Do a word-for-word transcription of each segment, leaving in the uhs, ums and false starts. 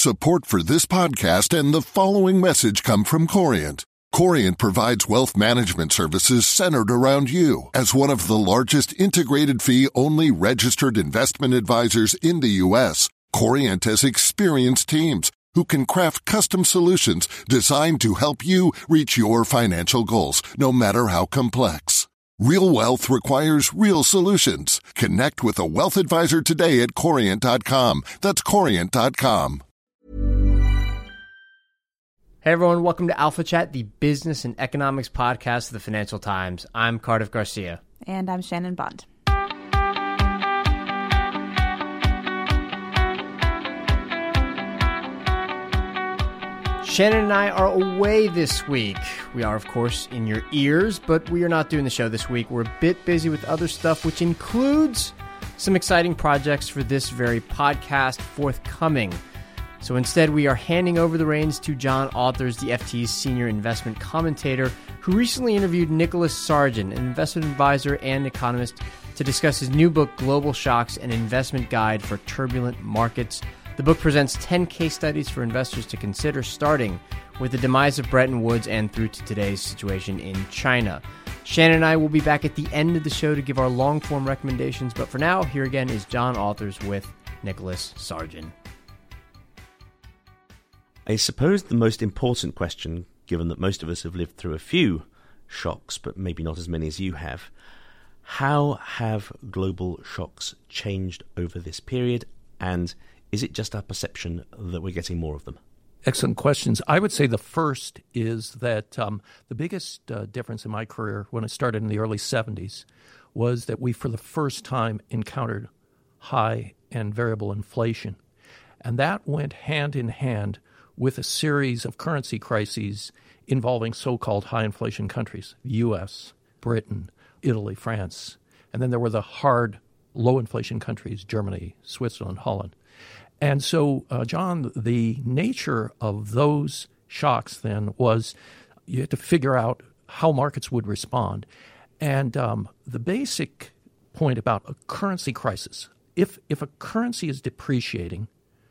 Support for this podcast and the following message come from Corient. Corient provides wealth management services centered around you. As one of the largest integrated fee-only registered investment advisors in the U S, Corient has experienced teams who can craft custom solutions designed to help you reach your financial goals, no matter how complex. Real wealth requires real solutions. Connect with a wealth advisor today at corient dot com. That's corient dot com. Hey everyone, welcome to Alpha Chat, the business and economics podcast of the Financial Times. I'm Cardiff Garcia. And I'm Shannon Bond. Shannon and I are away this week. We are, of course, in your ears, but we are not doing the show this week. We're a bit busy with other stuff, which includes some exciting projects for this very podcast forthcoming. So instead, we are handing over the reins to John Authers, the F T's senior investment commentator, who recently interviewed Nicholas Sargent, an investment advisor and economist, to discuss his new book, Global Shocks, an Investment Guide for Turbulent Markets. The book presents ten case studies for investors to consider, starting with the demise of Bretton Woods and through to today's situation in China. Shannon and I will be back at the end of the show to give our long-form recommendations, but for now, here again is John Authers with Nicholas Sargent. I suppose the most important question, given that most of us have lived through a few shocks, but maybe not as many as you have, how have global shocks changed over this period, and is it just our perception that we're getting more of them? Excellent questions. I would say the first is that um, the biggest uh, difference in my career when I started in the early seventies was that we, for the first time, encountered high and variable inflation. And that went hand in hand with a series of currency crises involving so-called high inflation countries, the U S, Britain, Italy, France. And then there were the hard, low inflation countries, Germany, Switzerland, Holland. And so, uh, John, the nature of those shocks then was you had to figure out how markets would respond. And um, the basic point about a currency crisis, if if a currency is depreciating,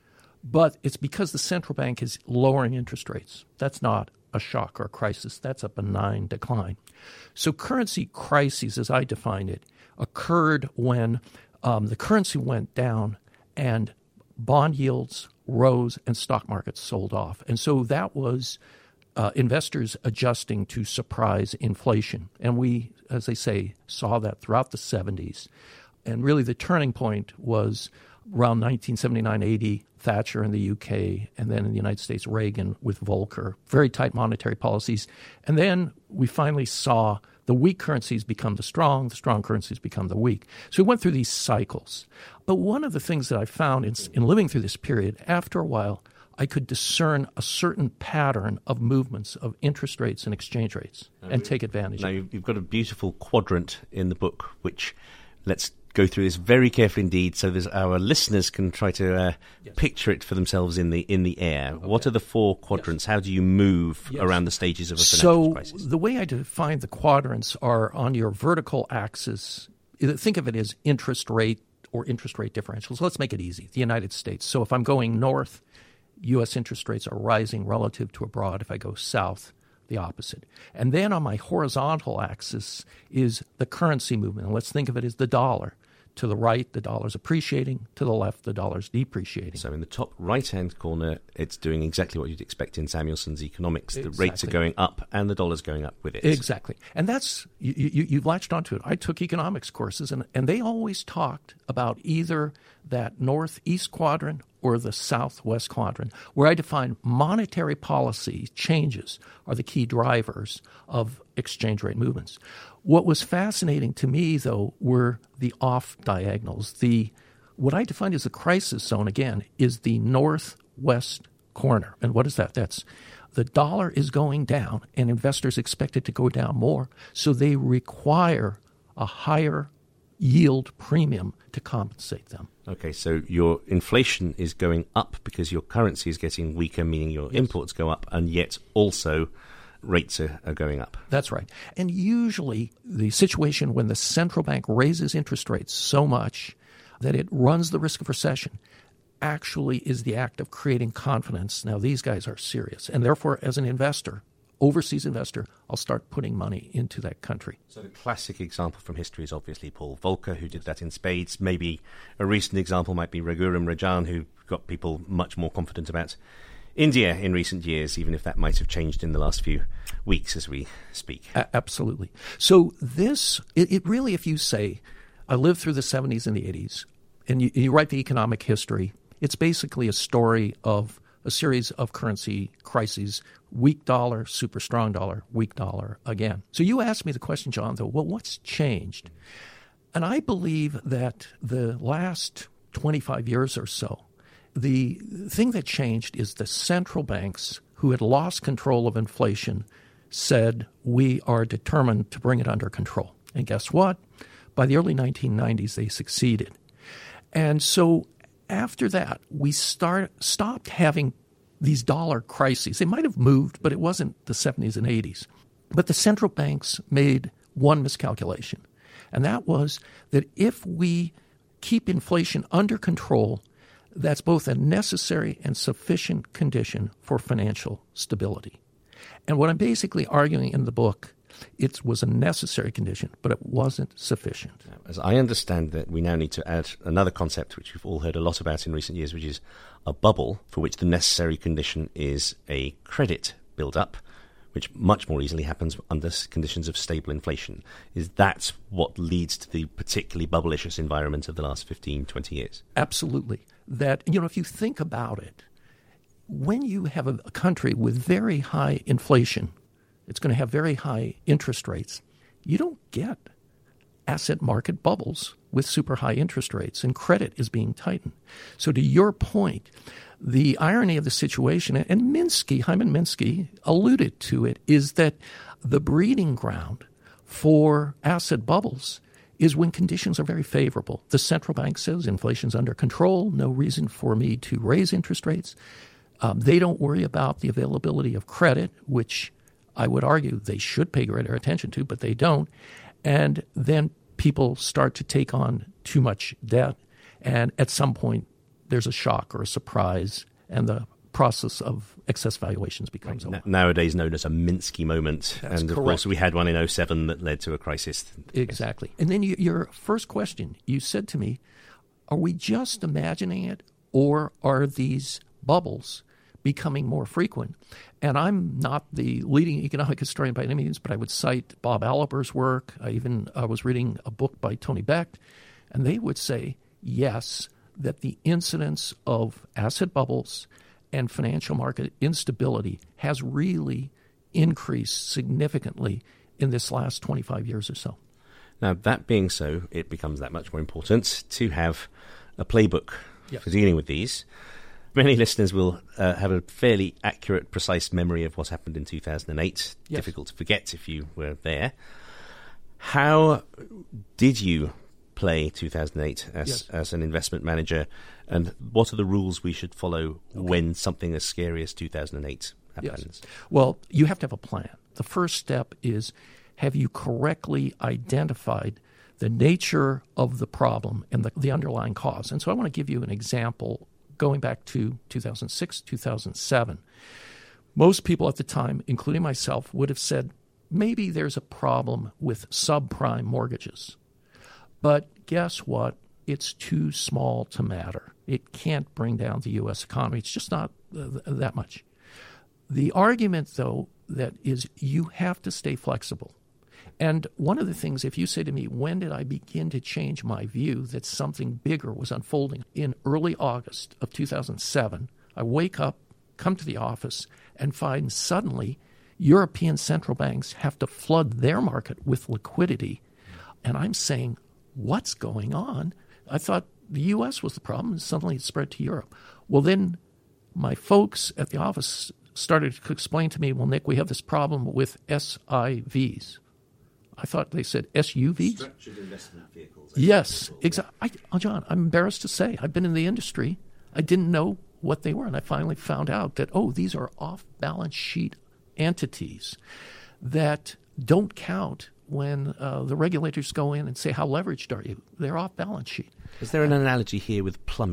but it's because the central bank is lowering interest rates, that's not a shock or a crisis. That's a benign decline. So currency crises, as I define it, occurred when um, the currency went down and bond yields rose and stock markets sold off. And so that was uh, investors adjusting to surprise inflation. And we, as they say, saw that throughout the seventies. And really the turning point was around nineteen seventy-nine eighty, Thatcher in the U K, and then in the United States, Reagan with Volcker, very tight monetary policies. And then we finally saw the weak currencies become the strong, the strong currencies become the weak. So we went through these cycles. But one of the things that I found in, in living through this period, after a while, I could discern a certain pattern of movements of interest rates and exchange rates and take advantage now, of it. You've got a beautiful quadrant in the book, which let's go through this very carefully indeed, so that our listeners can try to uh, yes. picture it for themselves in the in the air. Okay. What are the four quadrants? Yes. How do you move yes. around the stages of a financial so crisis? So the way I define the quadrants are on your vertical axis. Think of it as interest rate or interest rate differentials. Let's make it easy. The United States. So if I'm going north, U S interest rates are rising relative to abroad. If I go south, the opposite. And then on my horizontal axis is the currency movement. And let's think of it as the dollar. To the right, the dollar's appreciating. To the left, the dollar's depreciating. So in the top right-hand corner, it's doing exactly what you'd expect in Samuelson's economics. Exactly. The rates are going up and the dollar's going up with it. Exactly. And that's, you, you, you've latched onto it. I took economics courses, and, and they always talked about either that northeast quadrant or the southwest quadrant, where I define monetary policy changes are the key drivers of exchange rate movements. What was fascinating to me, though, were the off-diagonals. The what I defined as the crisis zone, again, is the northwest corner. And what is that? That's the dollar is going down, and investors expect it to go down more, so they require a higher yield premium to compensate them. Okay, so your inflation is going up because your currency is getting weaker, meaning your yes. imports go up, and yet also rates are, are going up. That's right. And usually the situation when the central bank raises interest rates so much that it runs the risk of recession, actually is the act of creating confidence. Now, these guys are serious. And therefore, as an investor, overseas investor, I'll start putting money into that country. So the classic example from history is obviously Paul Volcker, who did that in spades. Maybe a recent example might be Raghuram Rajan, who got people much more confident about India in recent years, even if that might have changed in the last few weeks as we speak. A- absolutely. So this, it, it really, if you say, I lived through the seventies and the eighties, and you, you write the economic history, it's basically a story of a series of currency crises, weak dollar, super strong dollar, weak dollar again. So you asked me the question, John, though, well, what's changed? And I believe that the last twenty-five years or so, the thing that changed is the central banks who had lost control of inflation said, we are determined to bring it under control. And guess what? By the early nineteen nineties, they succeeded. And so after that, we start stopped having these dollar crises. They might have moved, but it wasn't the seventies and eighties. But the central banks made one miscalculation, and that was that if we keep inflation under control, that's both a necessary and sufficient condition for financial stability. And what I'm basically arguing in the book, it was a necessary condition, but it wasn't sufficient. As I understand that, we now need to add another concept which we've all heard a lot about in recent years, which is a bubble, for which the necessary condition is a credit build-up, which much more easily happens under conditions of stable inflation. Is that what leads to the particularly bubblicious environment of the last fifteen, twenty years? Absolutely. That, you know, if you think about it, when you have a, a country with very high inflation, it's going to have very high interest rates. You don't get asset market bubbles with super high interest rates, and credit is being tightened. So to your point, the irony of the situation, and Minsky, Hyman Minsky alluded to it, is that the breeding ground for asset bubbles is when conditions are very favorable. The central bank says inflation's under control, no reason for me to raise interest rates. Um, they don't worry about the availability of credit, which I would argue they should pay greater attention to, but they don't. And then people start to take on too much debt, and at some point there's a shock or a surprise, and the process of excess valuations becomes right. over. Nowadays known as a Minsky moment. That's and of correct. course we had one in oh seven that led to a crisis. Exactly. And then you, your first question, you said to me, are we just imagining it, or are these bubbles becoming more frequent? And I'm not the leading economic historian by any means, but I would cite Bob Aliber's work. I even I was reading a book by Tony Becht, and they would say, yes, that the incidence of asset bubbles and financial market instability has really increased significantly in this last twenty-five years or so. Now, that being so, it becomes that much more important to have a playbook Yes. for dealing with these. Many listeners will uh, have a fairly accurate, precise memory of what happened in two thousand eight. Yes. Difficult to forget if you were there. How did you play two thousand eight as, Yes. as an investment manager, and what are the rules we should follow okay. when something as scary as two thousand eight happens? Yes. Well, you have to have a plan. The first step is, have you correctly identified the nature of the problem and the, the underlying cause? And so I want to give you an example going back to two thousand six, two thousand seven. Most people at the time, including myself, would have said, maybe there's a problem with subprime mortgages. But guess what? It's too small to matter. It can't bring down the U S economy. It's just not uh, that much. The argument, though, that is you have to stay flexible. And one of the things, if you say to me, when did I begin to change my view that something bigger was unfolding? In early August of two thousand seven, I wake up, come to the office, and find suddenly European central banks have to flood their market with liquidity. And I'm saying, what's going on? I thought the U S was the problem, and suddenly it spread to Europe. Well, then my folks at the office started to explain to me, well, Nick, we have this problem with S I Vs. I thought they said S U Vs? Structured investment vehicles. Yes, exactly. Oh, John, I'm embarrassed to say, I've been in the industry. I didn't know what they were, and I finally found out that, oh, these are off-balance sheet entities that don't count when uh, the regulators go in and say, how leveraged are you? They're off balance sheet. Is there an analogy here with plumbing?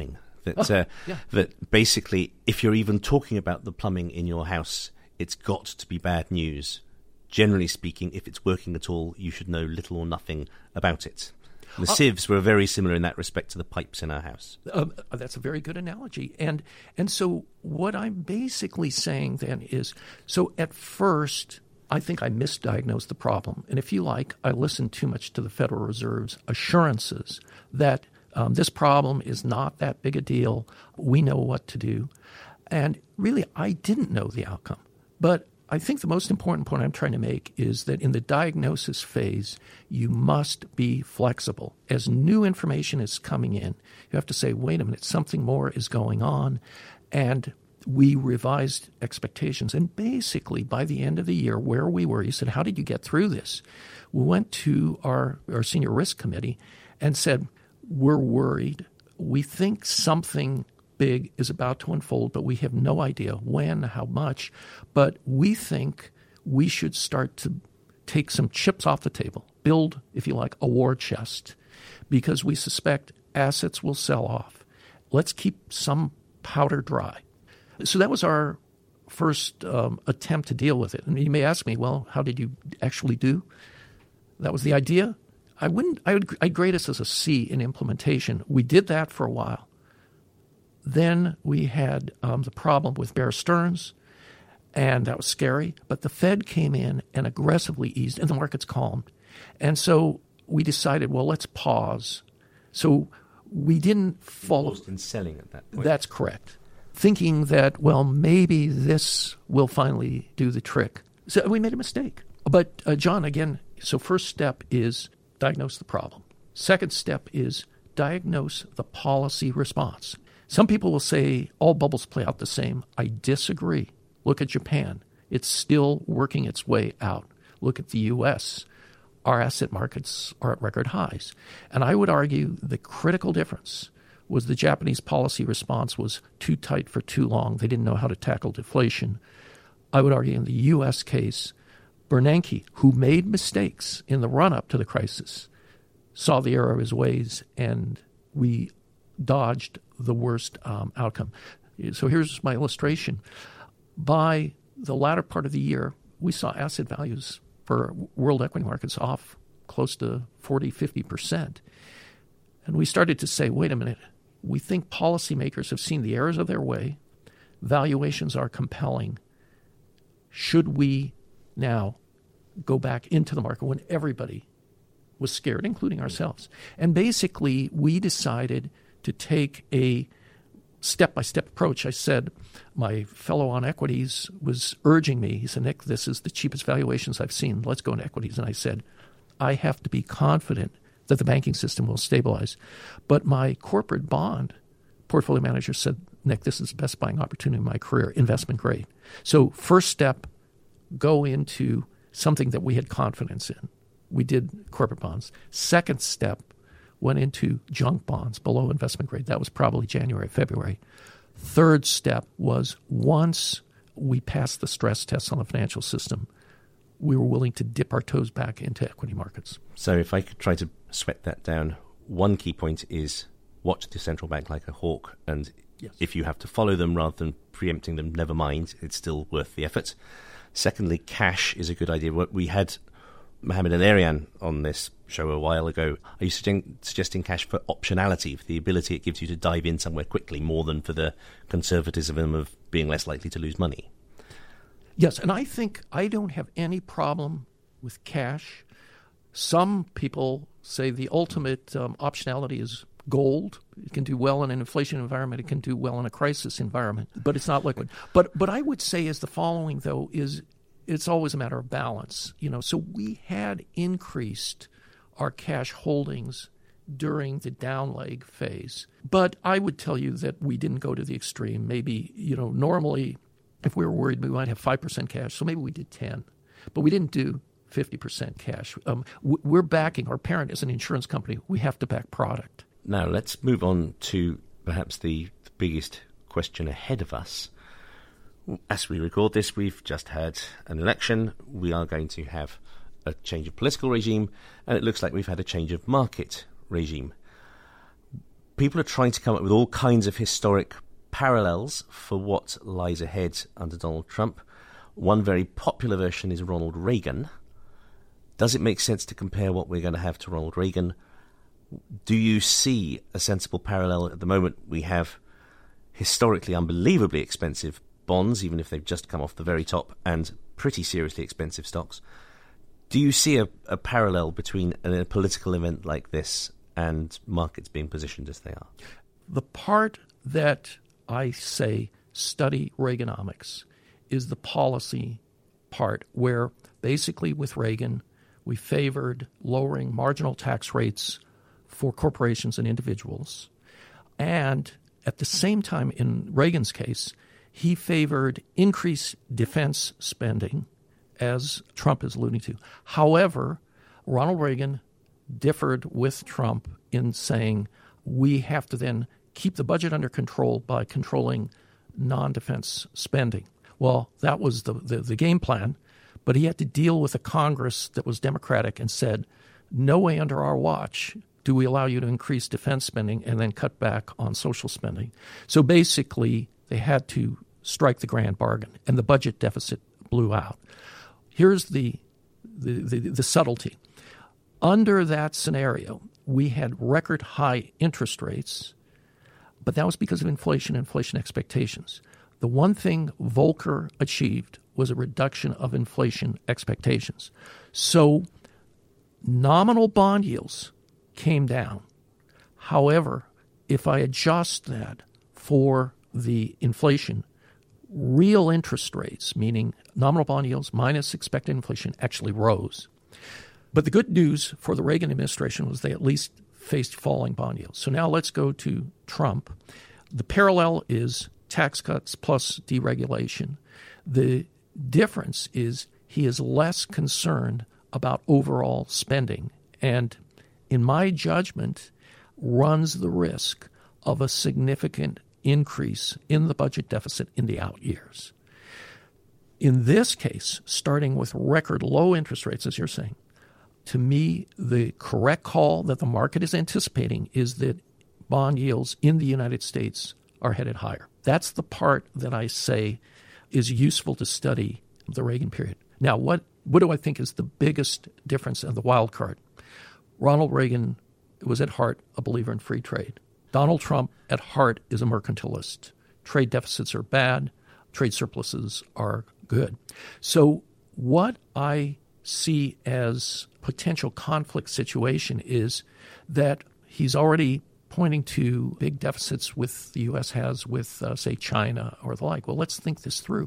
that Oh, uh, yeah. that basically, if you're even talking about the plumbing in your house, it's got to be bad news. Generally speaking, if it's working at all, you should know little or nothing about it. The Uh, sieves were very similar in that respect to the pipes in our house. Um, that's a very good analogy. And and so what I'm basically saying then is, so at first, I think I misdiagnosed the problem. And if you like, I listened too much to the Federal Reserve's assurances that um, this problem is not that big a deal. We know what to do. And really, I didn't know the outcome. But I think the most important point I'm trying to make is that in the diagnosis phase, you must be flexible. As new information is coming in, you have to say, wait a minute, something more is going on. And we revised expectations. And basically, by the end of the year, where we were, you said, how did you get through this? We went to our, our senior risk committee and said, we're worried. We think something big is about to unfold, but we have no idea when, how much. But we think we should start to take some chips off the table, build, if you like, a war chest, because we suspect assets will sell off. Let's keep some powder dry. So that was our first um, attempt to deal with it. And you may ask me, well, how did you actually do? That was the idea. I wouldn't. I would. I'd grade us as a C in implementation. We did that for a while. Then we had um, the problem with Bear Stearns, and that was scary. But the Fed came in and aggressively eased, and the markets calmed. And so we decided, well, let's pause. So we didn't follow. Paused in selling at that point. That's correct. Thinking that, well, maybe this will finally do the trick. So we made a mistake. But, uh, John, again, so first step is diagnose the problem. Second step is diagnose the policy response. Some people will say all bubbles play out the same. I disagree. Look at Japan. It's still working its way out. Look at the U S. Our asset markets are at record highs. And I would argue the critical difference was the Japanese policy response was too tight for too long. They didn't know how to tackle deflation. I would argue in the U S case, Bernanke, who made mistakes in the run-up to the crisis, saw the error of his ways, and we dodged the worst um, outcome. So here's my illustration. By the latter part of the year, we saw asset values for world equity markets off close to forty, fifty percent. And we started to say, wait a minute, we think policymakers have seen the errors of their way. Valuations are compelling. Should we now go back into the market when everybody was scared, including ourselves? And basically, we decided to take a step-by-step approach. I said, my fellow on equities was urging me. He said, Nick, this is the cheapest valuations I've seen. Let's go into equities. And I said, I have to be confident that the banking system will stabilize. But my corporate bond portfolio manager said, Nick, this is the best buying opportunity in my career, investment grade. So first step, go into something that we had confidence in. We did corporate bonds. Second step, went into junk bonds below investment grade. That was probably January, February. Third step was once we passed the stress tests on the financial system, we were willing to dip our toes back into equity markets. So if I could try to sweat that down, one key point is watch the central bank like a hawk, and Yes. if you have to follow them rather than preempting them, never mind, it's still worth the effort. Secondly, cash is a good idea. We had Mohammed El-Erian on this show a while ago. Are you suggesting, suggesting cash for optionality, for the ability it gives you to dive in somewhere quickly, more than for the conservatism of being less likely to lose money? Yes, and I think I don't have any problem with cash. Some people say the ultimate um, optionality is gold. It can do well in an inflation environment. It can do well in a crisis environment, but it's not liquid. But but I would say is the following, though, is it's always a matter of balance. You know, so we had increased our cash holdings during the down leg phase. But I would tell you that we didn't go to the extreme. Maybe, you know, normally if we were worried, we might have five percent cash. So maybe we did ten. But we didn't do fifty percent cash. Um, we're backing, our parent is an insurance company. We have to back product. Now, let's move on to perhaps the, the biggest question ahead of us. As we record this, we've just had an election. We are going to have a change of political regime, and it looks like we've had a change of market regime. people are trying to come up with all kinds of historic parallels for what lies ahead under Donald Trump. One very popular version is Ronald Reagan. Does it make sense to compare what we're going to have to Ronald Reagan? Do you see a sensible parallel? At the moment, we have historically unbelievably expensive bonds, even if they've just come off the very top, and pretty seriously expensive stocks. Do you see a, a parallel between a, a political event like this and markets being positioned as they are? The part that I say study Reaganomics is the policy part, where basically with Reagan, we favored lowering marginal tax rates for corporations and individuals. And at the same time, in Reagan's case, he favored increased defense spending, as Trump is alluding to. However, Ronald Reagan differed with Trump in saying we have to then keep the budget under control by controlling non-defense spending. Well, that was the, the, the game plan, but he had to deal with a Congress that was Democratic and said, no way under our watch do we allow you to increase defense spending and then cut back on social spending. So basically, they had to strike the grand bargain, and the budget deficit blew out. Here's the the, the, the subtlety. Under that scenario, we had record high interest rates, but that was because of inflation and inflation expectations. The one thing Volcker achieved was a reduction of inflation expectations. So nominal bond yields came down. However, if I adjust that for the inflation, real interest rates, meaning nominal bond yields minus expected inflation, actually rose. But the good news for the Reagan administration was they at least faced falling bond yields. So now let's go to Trump. The parallel is tax cuts plus deregulation. The difference is he is less concerned about overall spending and, in my judgment, runs the risk of a significant increase in the budget deficit in the out years. In this case, starting with record low interest rates, as you're saying, to me, the correct call that the market is anticipating is that bond yields in the United States are headed higher. That's the part that I say is useful to study the Reagan period. Now, what, what do I think is the biggest difference in the wild card? Ronald Reagan was at heart a believer in free trade. Donald Trump at heart is a mercantilist. Trade deficits are bad. Trade surpluses are good. So what I see as potential conflict situation is that he's already pointing to big deficits with the U S has with, uh, say, China or the like. Well, let's think this through.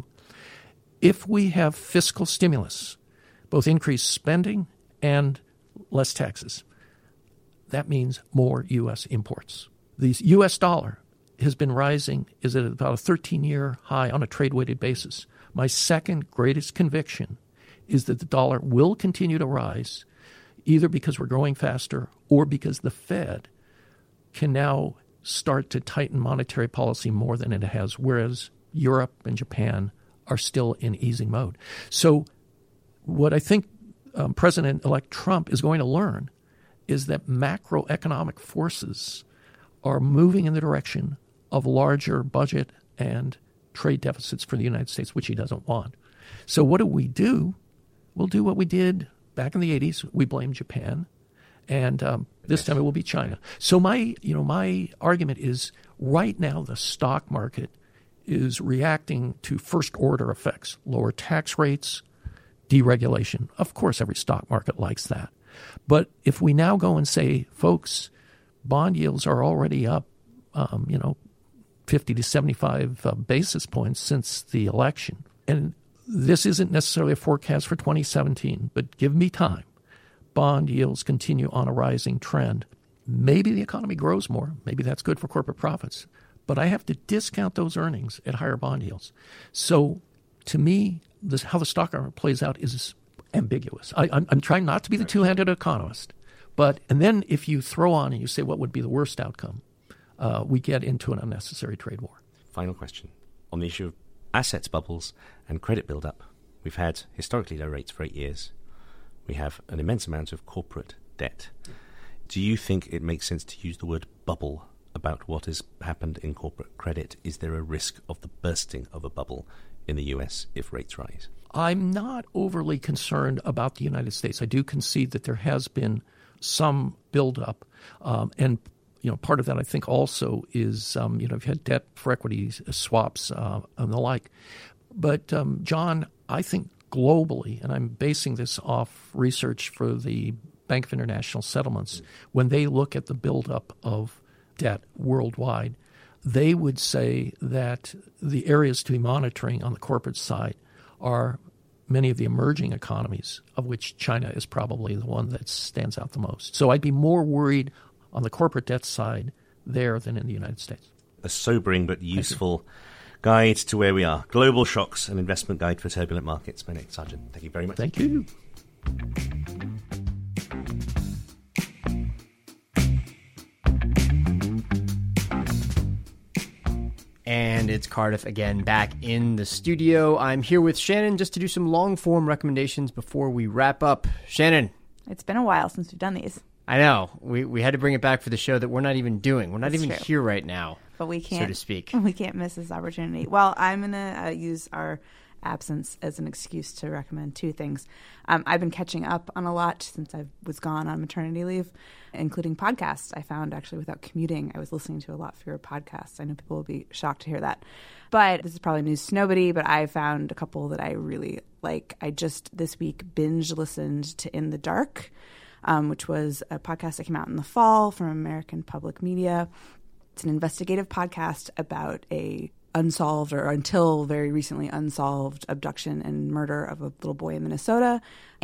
If we have fiscal stimulus, both increased spending and less taxes, that means more U S imports. The U S dollar has been rising, is at about a thirteen-year high on a trade-weighted basis. My second greatest conviction is that the dollar will continue to rise, either because we're growing faster or because the Fed can now start to tighten monetary policy more than it has, whereas Europe and Japan are still in easing mode. So what I think um, President-elect Trump is going to learn is that macroeconomic forces are moving in the direction of larger budget and trade deficits for the United States, which he doesn't want. So what do we do? We'll do what we did back in the eighties. We blame Japan. And um, this time it will be China. So my, you know, my argument is right now the stock market is reacting to first-order effects, lower tax rates, deregulation. Of course, every stock market likes that. But if we now go and say, folks, bond yields are already up, um, you know, fifty to seventy-five uh, basis points since the election, and this isn't necessarily a forecast for twenty seventeen, but give me time. Bond yields continue on a rising trend. Maybe the economy grows more. Maybe that's good for corporate profits. But I have to discount those earnings at higher bond yields. So to me, this, how the stock market plays out is ambiguous. I, I'm, I'm trying not to be the two-handed economist. But and then if you throw on and you say what would be the worst outcome, uh, we get into an unnecessary trade war. Final question. On the issue of assets bubbles and credit build-up, we've had historically low rates for eight years. We have an immense amount of corporate debt. Do you think it makes sense to use the word bubble about about what has happened in corporate credit? Is there a risk of the bursting of a bubble in the U S if rates rise? I'm not overly concerned about the United States. I do concede that there has been some buildup, um, and you know, part of that I think also is um, you know, you've had debt for equity swaps uh, and the like. But um, John, I think globally, and I'm basing this off research for the Bank of International Settlements, when they look at the buildup of debt worldwide, they would say that the areas to be monitoring on the corporate side are many of the emerging economies, of which China is probably the one that stands out the most. So I'd be more worried on the corporate debt side there than in the United States. A sobering but useful guide to where we are. Global Shocks, an investment guide for turbulent markets. Benedict Sargent, thank you very much. Thank you. And it's Cardiff again, back in the studio. I'm here with Shannon just to do some long-form recommendations before we wrap up. Shannon. It's been a while since we've done these. I know. We we had to bring it back for the show that we're not even doing. We're not That's even true. here right now, but we can't, so to speak. We can't miss this opportunity. Well, I'm going to uh, use our absence as an excuse to recommend two things. Um, I've been catching up on a lot since I was gone on maternity leave, including podcasts. I found actually without commuting, I was listening to a lot fewer podcasts. I know people will be shocked to hear that. But this is probably news to nobody, but I found a couple that I really like. I just this week binge listened to In the Dark, um, which was a podcast that came out in the fall from American Public Media. It's an investigative podcast about a unsolved or until very recently unsolved abduction and murder of a little boy in Minnesota.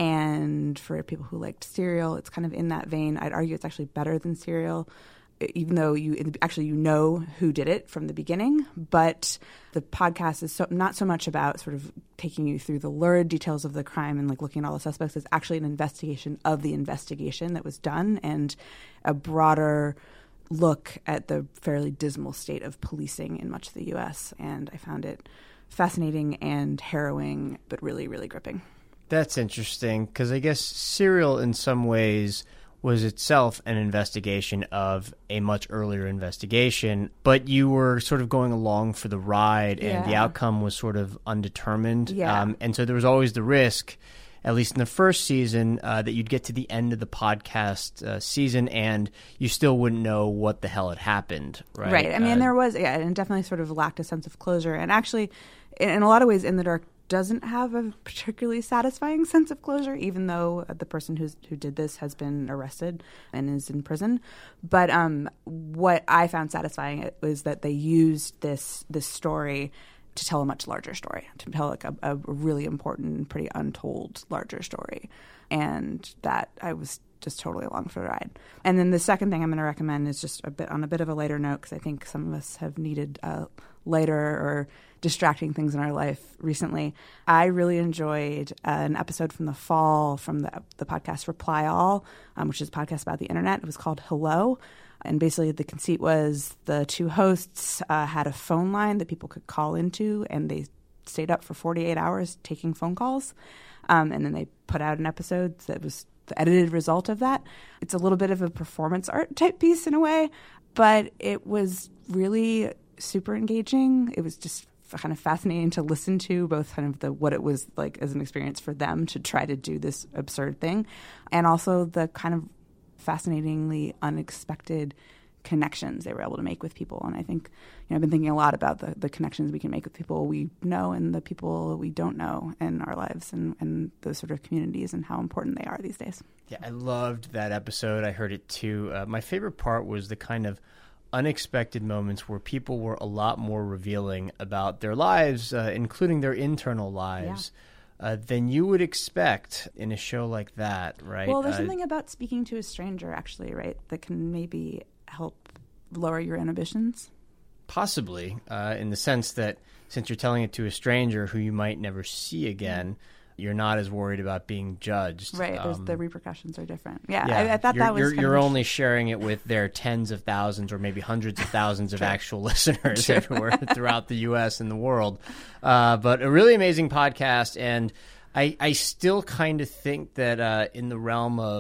And for people who liked Serial, it's kind of in that vein. I'd argue it's actually better than Serial, even though you actually you know who did it from the beginning. But the podcast is so, not so much about sort of taking you through the lurid details of the crime and like looking at all the suspects. It's actually an investigation of the investigation that was done and a broader look at the fairly dismal state of policing in much of the U S. And I found it fascinating and harrowing, but really, really gripping. That's interesting because I guess Serial in some ways was itself an investigation of a much earlier investigation, but you were sort of going along for the ride and Yeah. the outcome was sort of undetermined. Yeah. Um, and so there was always the risk, at least in the first season, uh, that you'd get to the end of the podcast uh, season and you still wouldn't know what the hell had happened, right? Right. I mean, Uh, there was, yeah, and definitely sort of lacked a sense of closure. And actually, in, in a lot of ways, In the Dark doesn't have a particularly satisfying sense of closure, even though the person who's, who did this has been arrested and is in prison. But um, what I found satisfying was that they used this this story to tell a much larger story, to tell like a, a really important, pretty untold larger story. And that I was just totally along for the ride. And then the second thing I'm going to recommend is just a bit on a bit of a lighter note, because I think some of us have needed uh, lighter or distracting things in our life recently. I really enjoyed uh, an episode from the fall from the, the podcast Reply All, um, which is a podcast about the internet. It was called Hello. And basically the conceit was the two hosts uh, had a phone line that people could call into, and they stayed up for forty-eight hours taking phone calls. Um, and then they put out an episode that was the edited result of that. It's a little bit of a performance art type piece in a way, but it was really super engaging. It was just kind of fascinating to listen to, both kind of the what it was like as an experience for them to try to do this absurd thing, and also the kind of fascinatingly unexpected connections they were able to make with people. And I think, you know, I've been thinking a lot about the, the connections we can make with people we know and the people we don't know in our lives, and, and those sort of communities and how important they are these days. Yeah, I loved that episode. I heard it too. Uh, my favorite part was the kind of unexpected moments where people were a lot more revealing about their lives, uh, including their internal lives. Yeah. Uh, than you would expect in a show like that, right? Well, there's uh, something about speaking to a stranger, actually, right, that can maybe help lower your inhibitions. Possibly, uh, in the sense that since you're telling it to a stranger who you might never see again, you're not as worried about being judged. Right, um, the repercussions are different. Yeah, yeah. I, I thought you're, that was You're, kind you're of only sharing it with their tens of thousands or maybe hundreds of thousands of actual listeners everywhere throughout the U S and the world. Uh, but a really amazing podcast, and I, I still kind of think that uh, in the realm of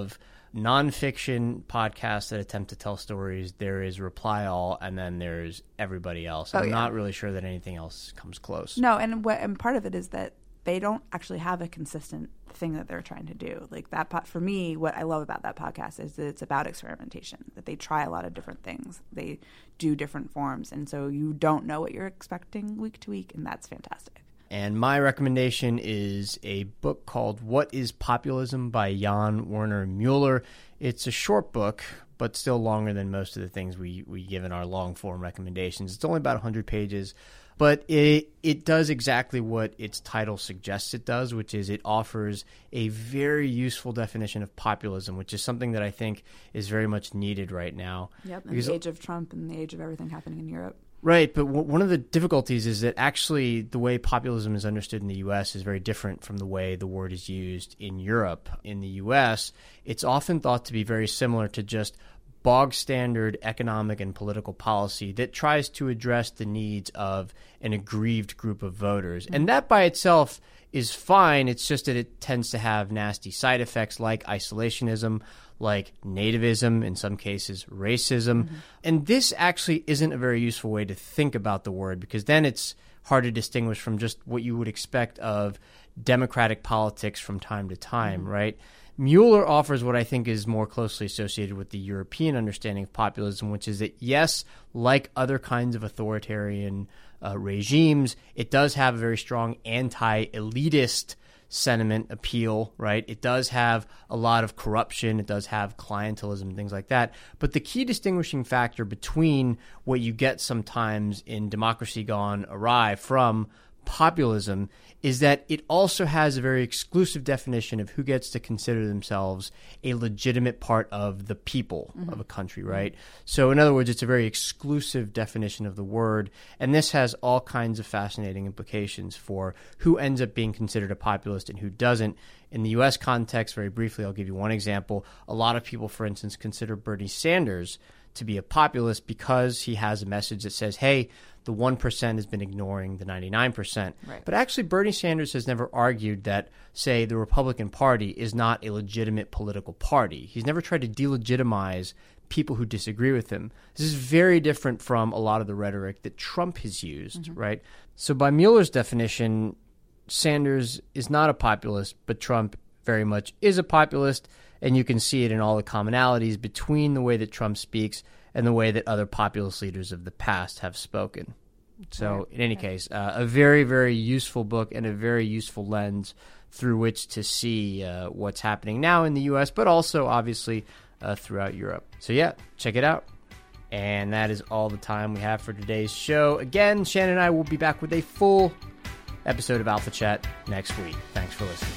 nonfiction podcasts that attempt to tell stories, there is Reply All, and then there's everybody else. Oh, I'm yeah. not really sure that anything else comes close. No, and what and part of it is that they don't actually have a consistent thing that they're trying to do. Like that, po- for me, what I love about that podcast is that it's about experimentation, that they try a lot of different things. They do different forms. And so you don't know what you're expecting week to week, and that's fantastic. And my recommendation is a book called What is Populism by Jan Werner Mueller. It's a short book, but still longer than most of the things we, we give in our long-form recommendations. It's only about one hundred pages. But it it does exactly what its title suggests it does, which is it offers a very useful definition of populism, which is something that I think is very much needed right now. Yep, in the age of Trump and the age of everything happening in Europe. Right, but w- one of the difficulties is that actually the way populism is understood in the U S is very different from the way the word is used in Europe. In the U S, it's often thought to be very similar to just bog standard economic and political policy that tries to address the needs of an aggrieved group of voters. And that by itself is fine. It's just that it tends to have nasty side effects like isolationism, like nativism, in some cases racism. Mm-hmm. And this actually isn't a very useful way to think about the word, because then it's hard to distinguish from just what you would expect of democratic politics from time to time, mm-hmm. right? Mueller offers what I think is more closely associated with the European understanding of populism, which is that, yes, like other kinds of authoritarian uh, regimes, it does have a very strong anti-elitist sentiment appeal, right? It does have a lot of corruption. It does have clientelism and things like that. But the key distinguishing factor between what you get sometimes in Democracy Gone Awry from populism is that it also has a very exclusive definition of who gets to consider themselves a legitimate part of the people mm-hmm. of a country, right? So in other words, it's a very exclusive definition of the word, and this has all kinds of fascinating implications for who ends up being considered a populist and who doesn't. In the U S context, very briefly, I'll give you one example. A lot of people, for instance, consider Bernie Sanders to be a populist because he has a message that says, hey, the one percent has been ignoring the ninety-nine percent. Right. But actually, Bernie Sanders has never argued that, say, the Republican Party is not a legitimate political party. He's never tried to delegitimize people who disagree with him. This is very different from a lot of the rhetoric that Trump has used, mm-hmm. right? So by Mueller's definition, Sanders is not a populist, but Trump very much is a populist, and you can see it in all the commonalities between the way that Trump speaks and the way that other populist leaders of the past have spoken. So right. in any okay. case, uh, a very, very useful book and a very useful lens through which to see uh, what's happening now in the U S, but also obviously uh, throughout Europe. So yeah, check it out. And that is all the time we have for today's show. Again, Shannon and I will be back with a full episode of Alpha Chat next week. Thanks for listening.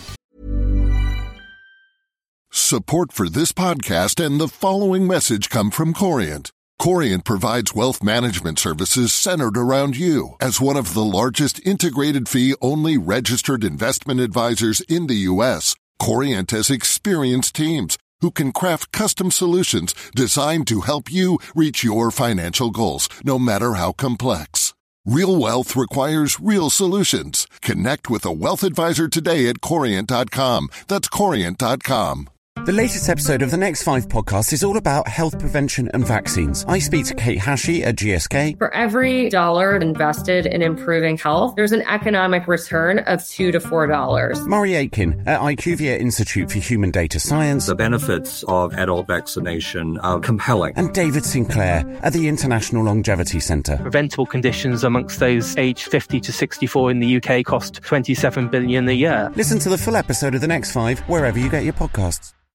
Support for this podcast and the following message come from Corient. Corient provides wealth management services centered around you. As one of the largest integrated fee-only registered investment advisors in the U S, Corient has experienced teams who can craft custom solutions designed to help you reach your financial goals, no matter how complex. Real wealth requires real solutions. Connect with a wealth advisor today at Corient dot com. That's Corient dot com. The latest episode of the Next Five podcast is all about health prevention and vaccines. I speak to Kate Hashey at G S K. For every dollar invested in improving health, there's an economic return of two to four dollars. Murray Aitken at IQVIA Institute for Human Data Science. The benefits of adult vaccination are compelling. And David Sinclair at the International Longevity Centre. Preventable conditions amongst those aged fifty to sixty-four in the U K cost twenty-seven billion dollars a year. Listen to the full episode of the Next Five wherever you get your podcasts.